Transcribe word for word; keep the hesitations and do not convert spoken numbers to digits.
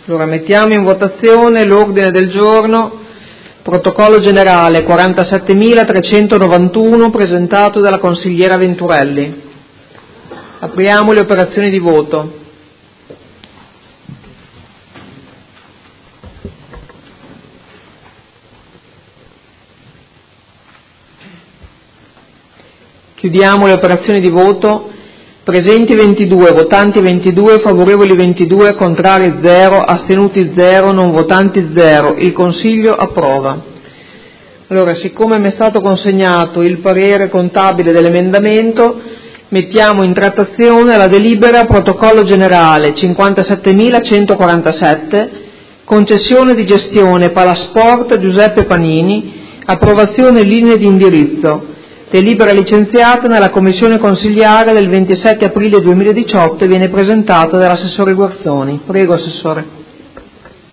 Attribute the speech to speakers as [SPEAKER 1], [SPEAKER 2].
[SPEAKER 1] Allora mettiamo in votazione l'ordine del giorno protocollo generale quarantasettemila trecentonovantuno presentato dalla consigliera Venturelli. Apriamo le operazioni di voto. Chiudiamo le operazioni di voto. Presenti ventidue, votanti ventidue, favorevoli ventidue, contrari zero, astenuti zero, non votanti zero. Il Consiglio approva. Allora, siccome mi è stato consegnato il parere contabile dell'emendamento, mettiamo in trattazione la delibera protocollo generale cinquantasettemilacentoquarantasette, concessione di gestione Palasport Giuseppe Panini, approvazione linee di indirizzo. Delibera licenziata nella commissione consigliare del ventisette aprile duemiladiciotto e viene presentata dall'assessore Guerzoni. Prego, Assessore.